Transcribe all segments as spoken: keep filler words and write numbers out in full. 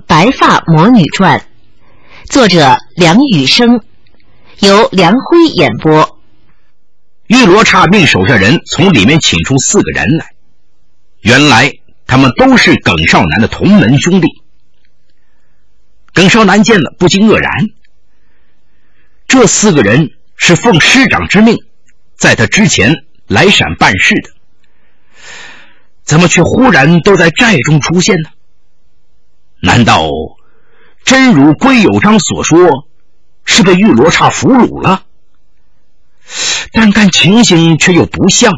白发魔女传》，作者梁羽生，由梁辉演播。 玉罗刹命手下人从里面请出四个人来，原来他们都是耿少南的同门兄弟。耿少南见了不禁愕然，这四个人是奉师长之命在他之前来陕办事的，怎么却忽然都在寨中出现呢？难道真如归有章所说，是被玉罗刹俘虏了？但看情形却又不像。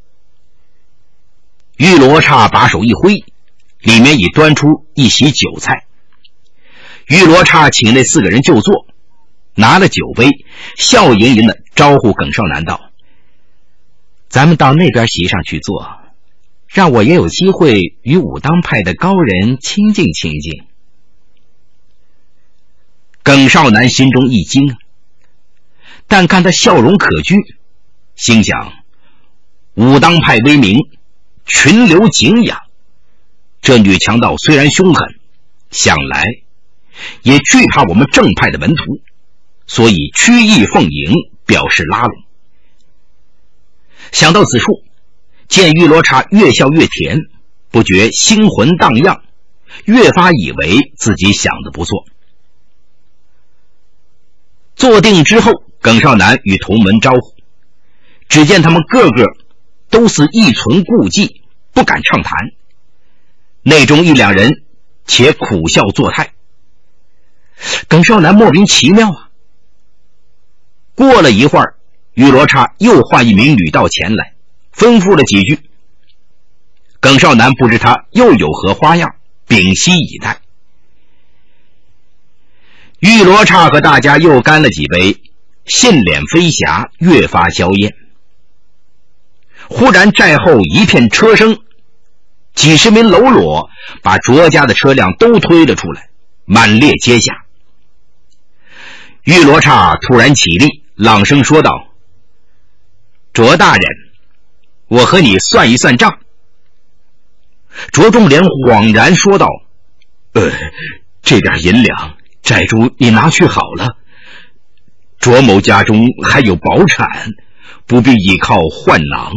玉罗刹把手一挥，里面已端出一席酒菜。玉罗刹请那四个人就坐，拿了酒杯，笑盈盈的招呼耿少南道：咱们到那边席上去坐，让我也有机会与武当派的高人亲近亲近。耿少南心中一惊，但看他笑容可掬，心想武当派威名，群流敬仰，这女强盗虽然凶狠，想来也惧怕我们正派的门徒，所以曲意奉迎，表示拉拢。想到此处，见玉罗刹越笑越甜，不觉心魂荡漾，越发以为自己想的不错。坐定之后，耿少南与同门招呼，只见他们个个都是一存顾忌，不敢畅谈，内中一两人且苦笑作态。耿少南莫名其妙啊。过了一会儿，玉罗刹又唤一名女道前来，吩咐了几句。耿少南不知他又有何花样，屏息以待。玉罗刹和大家又干了几杯，杏脸飞霞，越发娇艳。忽然寨后一片车声，几十名喽啰把卓家的车辆都推了出来，满列阶下。玉罗刹突然起立，朗声说道：卓大人，我和你算一算账。卓仲廉恍然说道：呃，这点银两寨主你拿去好了，卓某家中还有宝产，不必依靠换囊。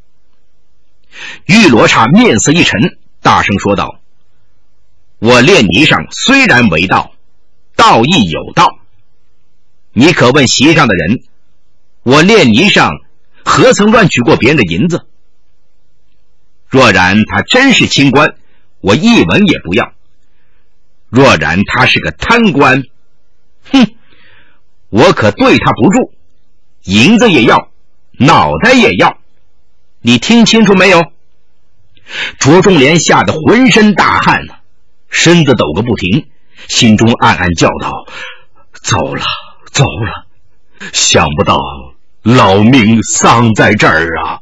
玉罗刹面色一沉，大声说道：我练泥上虽然为道，道亦有道，你可问席上的人，我练泥上何曾乱取过别人的银子？若然他真是清官，我一文也不要；若然他是个贪官，哼，我可对他不住，银子也要，脑袋也要。你听清楚没有？卓仲廉吓得浑身大汗，身子抖个不停，心中暗暗叫道：糟了糟了，想不到老命丧在这儿啊。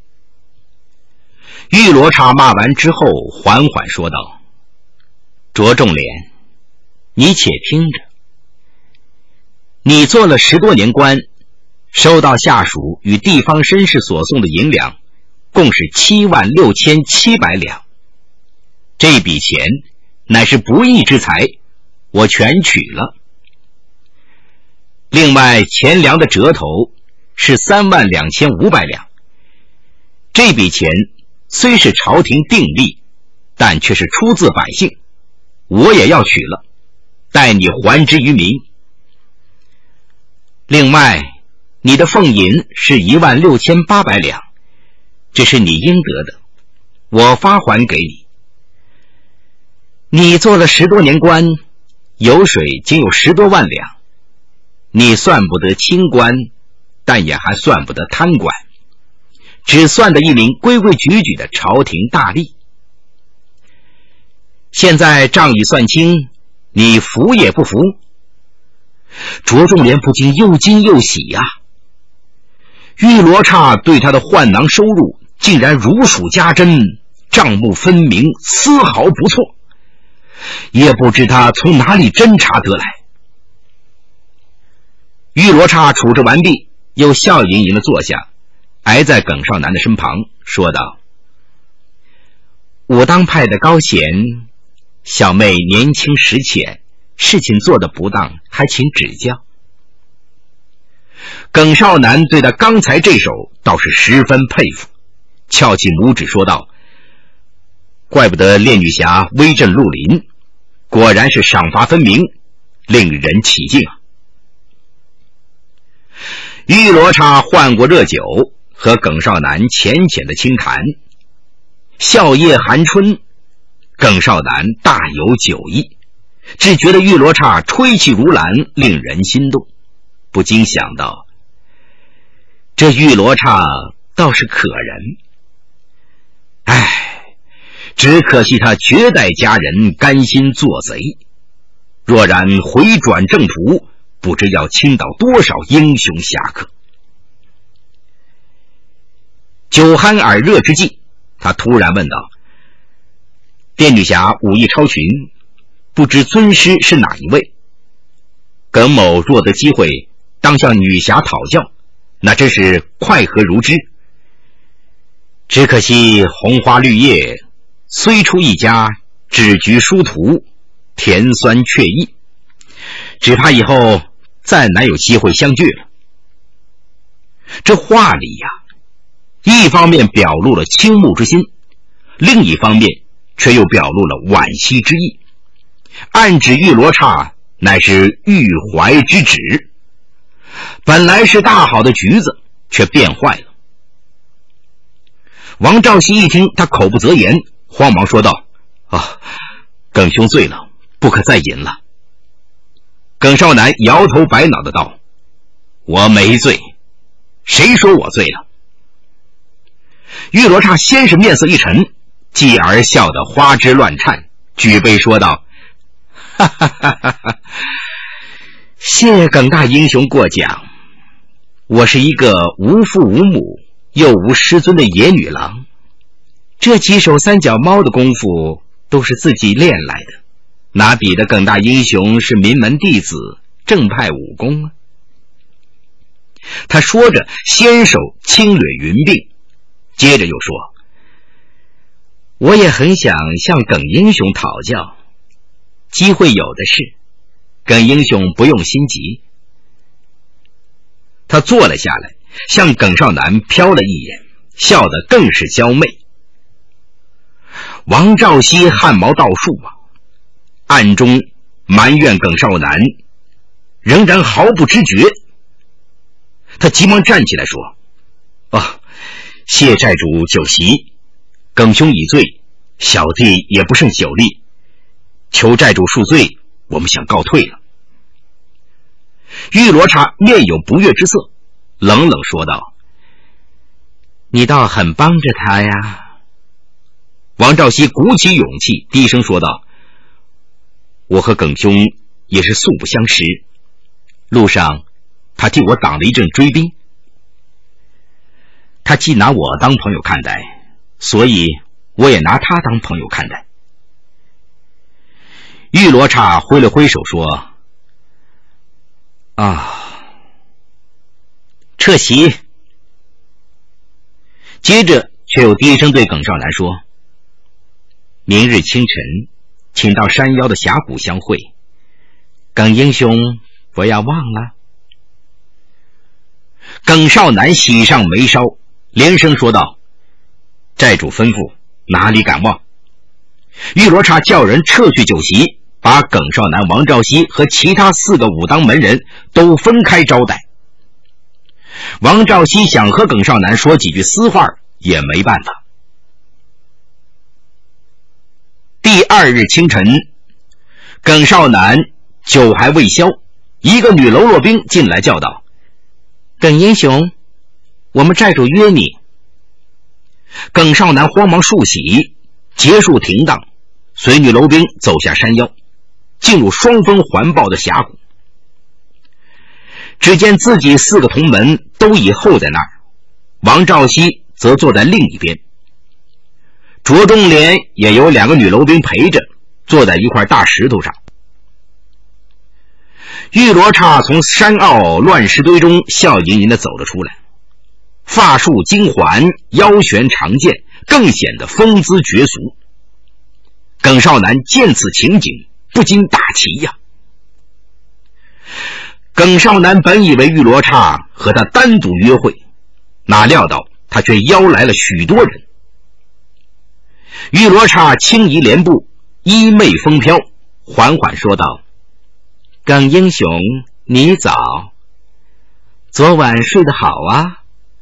玉罗刹骂完之后，缓缓说道：卓仲廉，你且听着，你做了十多年官，收到下属与地方绅士所送的银两共是七万六千七百两，这笔钱乃是不义之财，我全取了。另外钱粮的折头是三万两千五百两，这笔钱虽是朝廷定例，但却是出自百姓，我也要取了，待你还之于民。另外你的俸银是一万六千八百两，这是你应得的，我发还给你。你做了十多年官，油水仅有十多万两，你算不得清官，但也还算不得贪官，只算得一名规规矩矩的朝廷大吏。现在账已算清，你服也不服？卓仲廉不禁又惊又喜呀、啊。玉罗刹对他的换囊收入竟然如数家珍，账目分明，丝毫不错，也不知他从哪里侦查得来。玉罗刹处置完毕，又笑盈盈地坐下，挨在耿少南的身旁，说道：武当派的高贤小妹年轻识浅，事情做得不当，还请指教。耿少南对他刚才这手倒是十分佩服，翘起拇指说道：怪不得烈女侠威震绿林，果然是赏罚分明，令人起敬啊。玉罗刹换过热酒，和耿少南浅浅的轻谈。笑靥寒春，耿少南大有酒意，只觉得玉罗刹吹气如兰，令人心动，不禁想到，这玉罗刹倒是可人。唉，只可惜他绝代佳人，甘心做贼，若然回转正途，不知要倾倒多少英雄侠客。酒酣耳热之际，他突然问道：殿女侠武艺超群，不知尊师是哪一位？耿某若得机会，当向女侠讨教，那真是快和如之。只可惜红花绿叶，虽出一家，只局殊途，甜酸却异，只怕以后再难有机会相聚了。这话里呀、啊，一方面表露了倾慕之心，另一方面却又表露了惋惜之意，暗指玉罗刹乃是玉怀之旨，本来是大好的局子，却变坏了。王兆熙一听，他口不择言，慌忙说道：啊，耿兄醉了，不可再饮了。耿少南摇头摆脑的道：我没醉，谁说我醉了？玉罗刹先是面色一沉，继而笑得花枝乱颤，举杯说道：哈哈哈哈哈，谢耿大英雄过奖，我是一个无父无母又无师尊的野女郎，这几手三脚猫的功夫都是自己练来的，哪比得耿大英雄是名门弟子，正派武功啊。他说着先手轻掠云鬓，接着又说：我也很想向耿英雄讨教，机会有的是，耿英雄不用心急。他坐了下来，向耿少南瞟了一眼，笑得更是娇媚。王兆熙汗毛倒竖啊，暗中埋怨耿少南仍然毫不知觉。他急忙站起来说：哦，谢寨主酒席，耿兄已醉，小弟也不胜酒力，求寨主恕罪，我们想告退了。玉罗刹面有不悦之色，冷冷说道：你倒很帮着他呀。王兆熙鼓起勇气低声说道：我和耿兄也是素不相识，路上他替我挡了一阵追兵，他既拿我当朋友看待，所以我也拿他当朋友看待。玉罗刹挥了挥手说：啊，撤席。接着却又低声对耿少南说：明日清晨请到山腰的峡谷相会，耿英雄不要忘了。耿少南喜上眉梢，连声说道：寨主吩咐，哪里敢忘。玉罗刹叫人撤去酒席，把耿少南、王兆熙和其他四个武当门人都分开招待。王兆熙想和耿少南说几句私话，也没办法。第二日清晨，耿少南酒还未消，一个女喽啰兵进来叫道：耿英雄，我们寨主约你。耿少南慌忙漱洗，结束停当，随女楼兵走下山腰，进入双峰环抱的峡谷。只见自己四个同门都已候在那儿，王兆熙则坐在另一边，卓中莲也有两个女楼兵陪着，坐在一块大石头上。玉罗刹从山坳乱石堆中笑盈盈地走了出来，发束金环，腰悬长剑，更显得风姿绝俗。 耿少南见此情景，不禁大奇呀。耿少南本以为玉罗刹和他单独约会，哪料到他却邀来了许多人。玉罗刹轻移莲步，衣袂风飘，缓缓说道：耿英雄，你早，昨晚睡得好啊。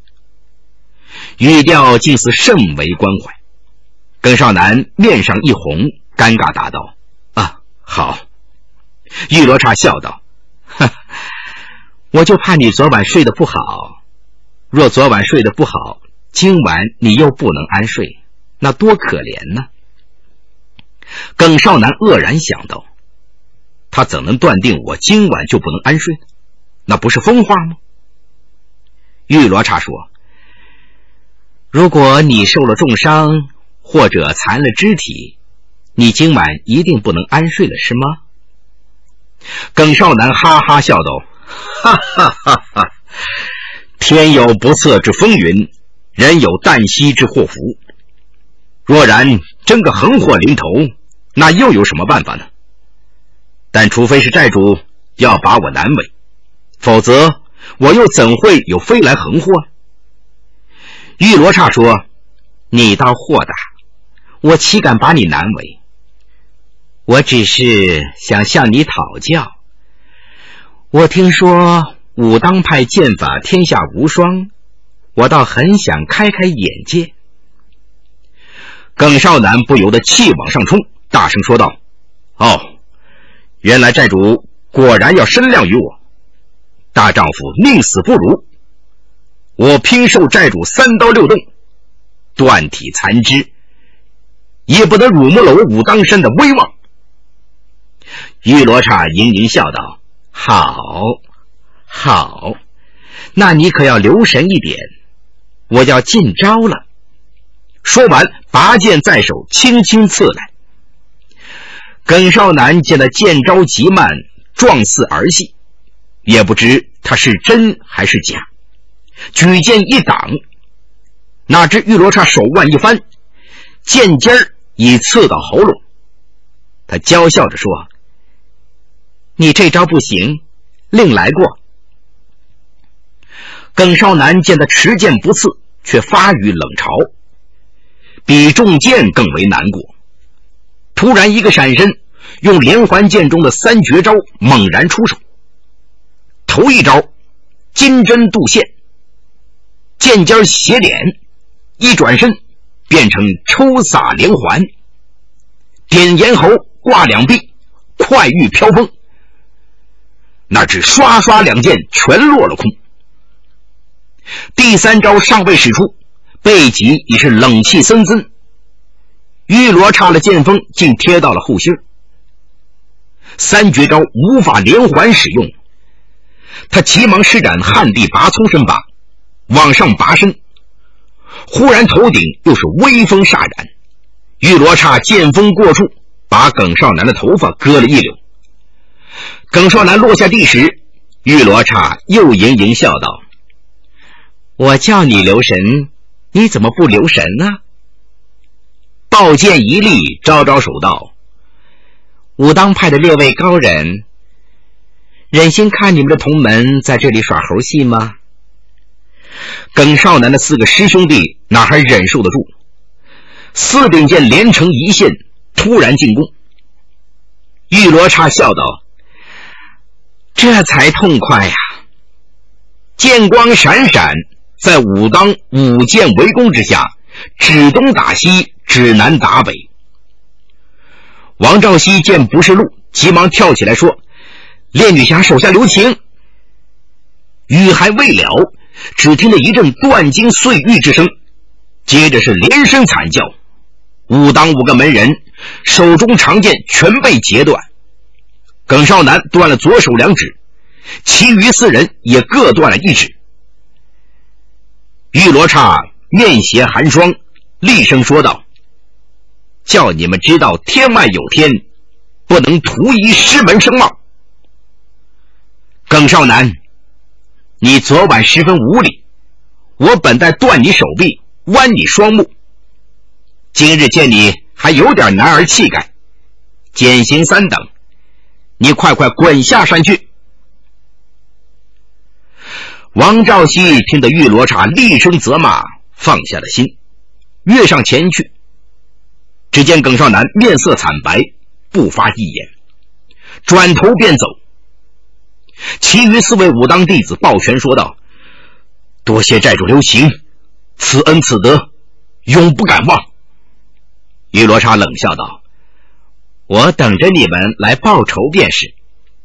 语调竟似甚为关怀。耿少南面上一红，尴尬答道：啊，好。玉罗刹笑道：呵，我就怕你昨晚睡得不好，若昨晚睡得不好，今晚你又不能安睡，那多可怜呢。耿少南愕然想到，他怎能断定我今晚就不能安睡呢？那不是疯话吗？玉罗刹说：如果你受了重伤，或者残了肢体，你今晚一定不能安睡了，是吗？耿少南哈哈笑道：哈哈哈哈，天有不测之风云，人有旦夕之祸福。若然真个横祸临头，那又有什么办法呢？但除非是债主要把我难为，否则我又怎会有飞来横祸？玉罗刹说：你倒豁达，我岂敢把你难为？我只是想向你讨教。我听说武当派剑法天下无双，我倒很想开开眼界。耿少南不由得气往上冲，大声说道：哦，原来债主果然要身量于我，大丈夫宁死不如。我拼受债主三刀六洞，断体残肢，也不得辱没了我武当山的威望。玉罗刹盈盈笑道：好好，那你可要留神一点，我要进招了。说完拔剑在手，轻轻刺来。耿少南见他剑招极慢，状似儿戏，也不知他是真还是假，举剑一挡，哪知玉罗刹手腕一翻，剑尖儿已刺到喉咙。他娇笑着说：你这招不行，另来过。耿少南见他持剑不刺，却发语冷嘲，比中剑更为难过。突然一个闪身，用连环剑中的三绝招猛然出手。头一招金针渡线，剑尖斜点，一转身变成抽洒连环，点咽喉，挂两臂，快玉飘风。那只刷刷两剑全落了空。第三招尚未使出，背脊已是冷气森森，玉罗刹的剑锋竟贴到了后心，三绝招无法连环使用。他急忙施展旱地拔葱身法，往上拔身，忽然头顶又是微风煞然，玉罗刹剑锋过处，把耿少南的头发割了一绺。耿少南落下地时，玉罗刹又盈盈笑道：我叫你留神，你怎么不留神呢？抱剑一立，招招手道：武当派的列位高人，忍心看你们的同门在这里耍猴戏吗？耿少南的四个师兄弟哪还忍受得住，四柄剑连成一线，突然进攻。玉罗刹笑道：这才痛快呀！剑光闪闪，在武当五剑围攻之下，指东打西，指南打北。王兆熙见不是路，急忙跳起来说：烈女侠手下留情。语还未了，只听得一阵断金碎玉之声，接着是连声惨叫，武当五个门人手中长剑全被截断，耿少南断了左手两指，其余四人也各断了一指。玉罗刹面携寒霜，厉声说道：叫你们知道天外有天，不能图夷师门声望。耿少南，你昨晚十分无礼，我本待断你手臂，剜你双目，今日见你还有点男儿气概，减刑三等，你快快滚下山去。王兆熙听得玉罗刹厉声责骂，放下了心，跃上前去。只见耿少南面色惨白，不发一言，转头便走。其余四位武当弟子抱拳说道：多谢寨主留情，此恩此德永不敢忘。玉罗刹冷笑道：我等着你们来报仇便是。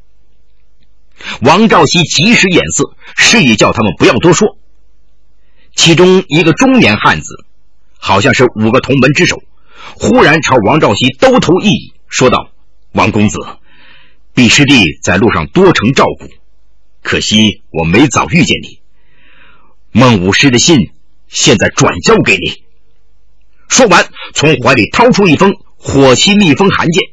王兆熙及时眼色，示意叫他们不要多说。其中一个中年汉子，好像是五个同门之首，忽然朝王兆熙兜头一礼，说道：王公子，毕师弟在路上多承照顾，可惜我没早遇见你。孟武师的信现在转交给你。说完，从怀里掏出一封火漆密封函件。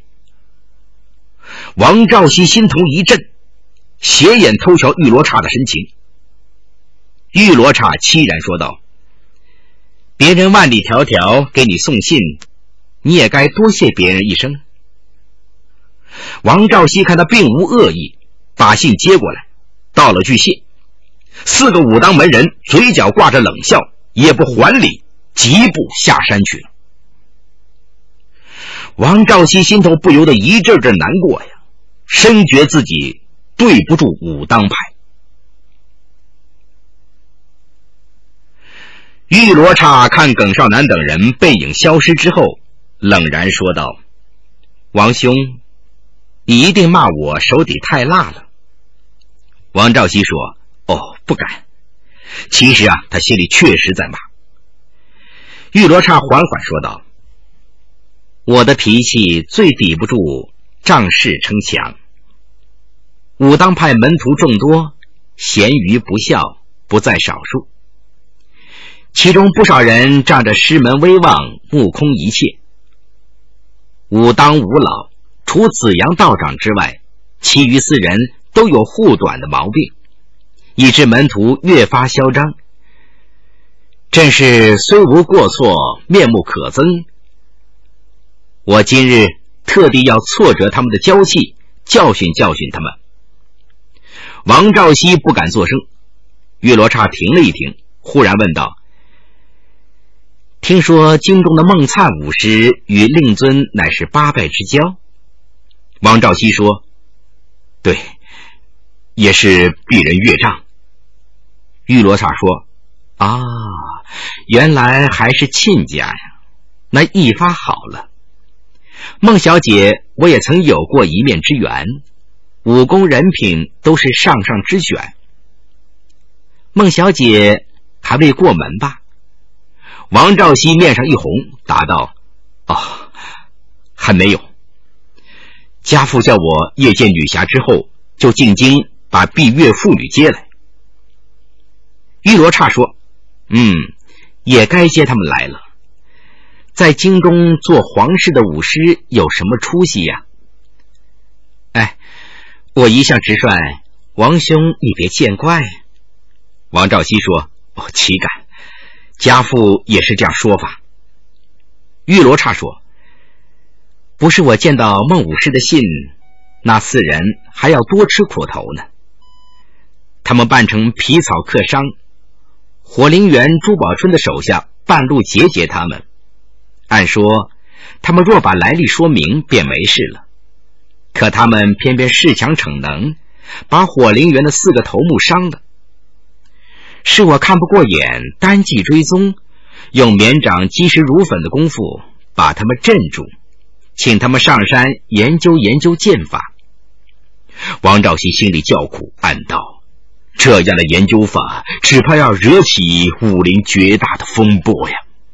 王兆熙心头一震，斜眼偷瞧玉罗刹的神情。玉罗刹凄然说道：别人万里迢迢给你送信，你也该多谢别人一声。王兆熙看他并无恶意，把信接过来，道了句谢。四个武当门人嘴角挂着冷笑，也不还礼，疾步下山去了。王兆熙心头不由得一阵阵难过呀，深觉自己对不住武当派。玉罗刹看耿少南等人背影消失之后，冷然说道：王兄，你一定骂我手底太辣了。王兆熙说：哦，不敢。其实啊，他心里确实在骂。玉罗刹缓缓说道：我的脾气最抵不住仗势称强。武当派门徒众多，咸鱼不孝不在少数，其中不少人仗着师门威望，目空一切。武当五老除子阳道长之外，其余四人都有护短的毛病，以致门徒越发嚣张。正是虽无过错，面目可憎。我今日特地要挫折他们的娇气，教训教训他们。王兆熙不敢作声。玉罗刹停了一停，忽然问道：听说京中的孟灿武师与令尊乃是八拜之交？王兆熙说：对，也是鄙人岳丈。玉罗刹说：啊，原来还是亲家呀，那一发好了。孟小姐我也曾有过一面之缘，武功人品都是上上之选。孟小姐还未过门吧？王兆熙面上一红，答道：哦，还没有。家父叫我夜见女侠之后，就进京把闭月妇女接来。玉罗刹说：嗯，也该接他们来了。在京中做皇室的武师有什么出息呀？哎，我一向直率，王兄你别见怪。王兆熙说：哦，岂敢，家父也是这样说法。玉罗刹说：不是我见到孟武师的信，那四人还要多吃苦头呢。他们扮成皮草客商，火灵元朱宝春的手下半路截截他们。按说他们若把来历说明便没事了，可他们偏偏恃强逞能，把火灵元的四个头目伤了。是我看不过眼，单骑追踪，用绵掌击石如粉的功夫把他们镇住，请他们上山研究研究剑法。王兆熙心里叫苦，暗道：这样的研究法只怕要惹起武林绝大的风波呀。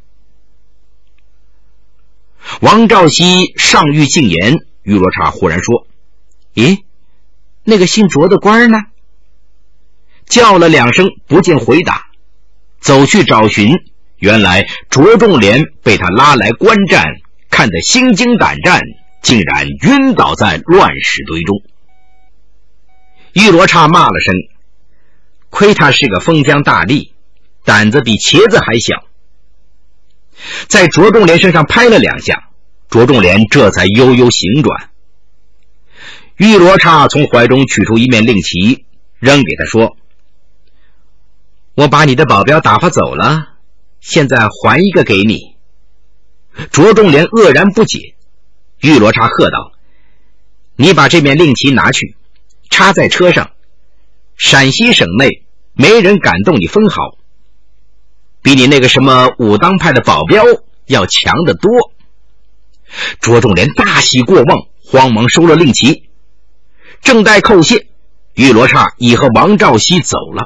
王兆熙尚欲进言，玉罗刹忽然说：咦，那个姓卓的官呢？叫了两声不见回答，走去找寻，原来卓仲廉被他拉来观战，看得心惊胆战，竟然晕倒在乱石堆中。玉罗刹骂了声，亏他是个封疆大吏，胆子比茄子还小。在卓仲廉身上拍了两下， 卓仲廉这才悠悠醒转。玉罗刹从怀中取出一面令旗，扔给他说：我把你的保镖打发走了，现在还一个给你。卓仲廉愕然不解。玉罗刹喝道：你把这面令旗拿去，插在车上，陕西省内没人敢动你分毫，比你那个什么武当派的保镖要强得多。卓仲廉大喜过望，慌忙收了令旗，正待叩谢，玉罗刹已和王兆熙走了。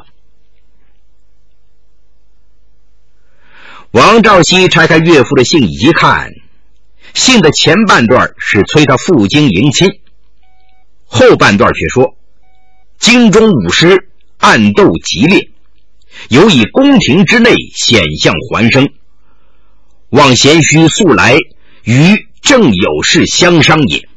王兆熙拆开岳父的信一看，信的前半段是催他赴京迎亲，后半段却说京中武师暗斗激烈，有以宫廷之内险象环生，望贤婿速来，与正有事相商也。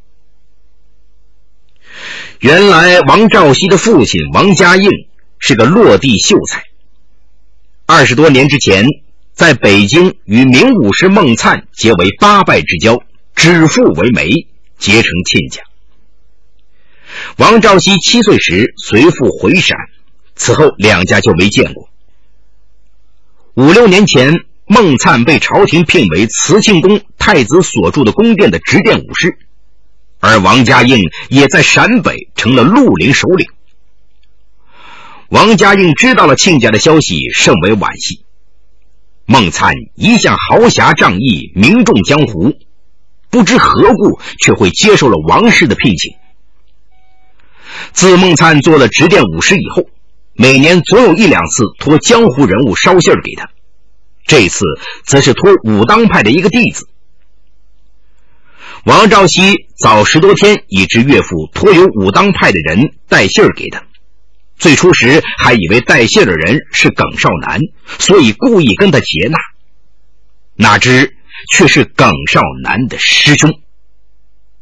原来王兆熙的父亲王家应是个落地秀才，二十多年之前在北京与名武师孟粲结为八拜之交，指腹为媒，结成亲家。王兆熙七岁时随父回陕，此后两家就没见过。五六年前，孟粲被朝廷聘为慈庆宫太子所住的宫殿的执殿武师，而王家应也在陕北成了绿林首领。王家应知道了亲家的消息，甚为惋惜。孟粲一向豪侠仗义，名重江湖，不知何故却会接受了王氏的聘请。自孟粲做了执殿武师以后，每年总有一两次托江湖人物捎信儿给他，这次则是托武当派的一个弟子。王兆熙早十多天已知岳父托有武当派的人带信儿给他，最初时还以为带信的人是耿少南，所以故意跟他结纳，哪知却是耿少南的师兄。